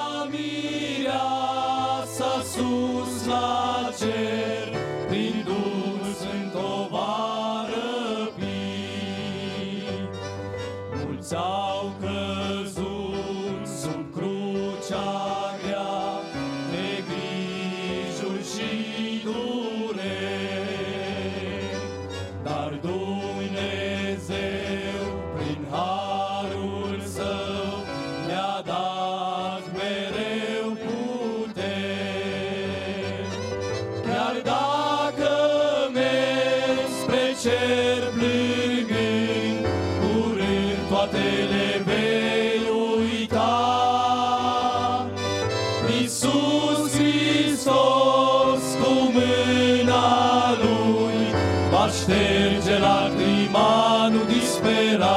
mireasa sus la cer, prin Duh Sfânt o va răpi. Mulți au căzut sub crucea grea, de grijuri și dureri, dar Dumnezeu, prin harul Său, ne-a dat mereu puteri. Chiar dacă mergi spre cer plângând, curând toate le vei uita. Iisus Hristos cu mâna Lui va șterge lacrima, nu dispera.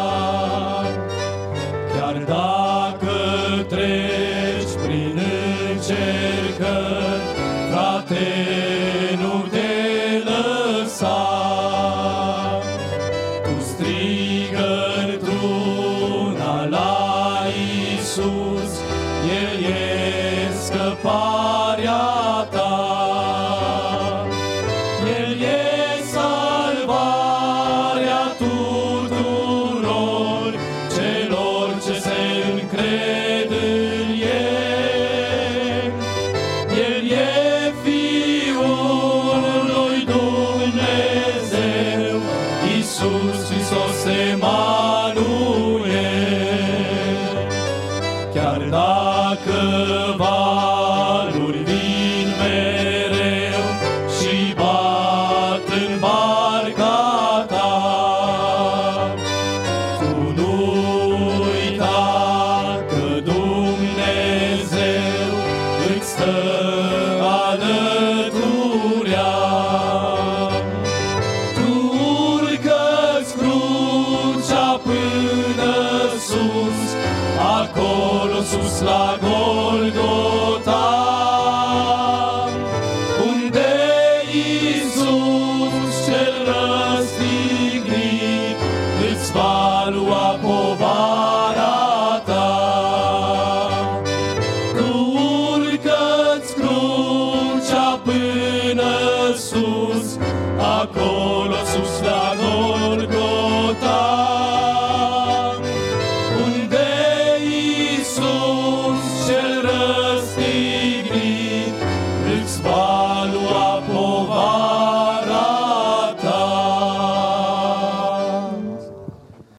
Chiar dacă treci prin încercări, frate, nu te lăsa. Tu strigă într-una la Iisus, El e scăparea ta. El e salvarea tuturor celor ce se încred în El. El e Fiul lui Dumnezeu, Iisus Hristos Emanuel. Chiar dacă valuri vin mereu și bat în barca ta, tu nu uita că Dumnezeu îți stă alăturea. Tu urcă-ți crucea până sus, acolo sus la Golgota.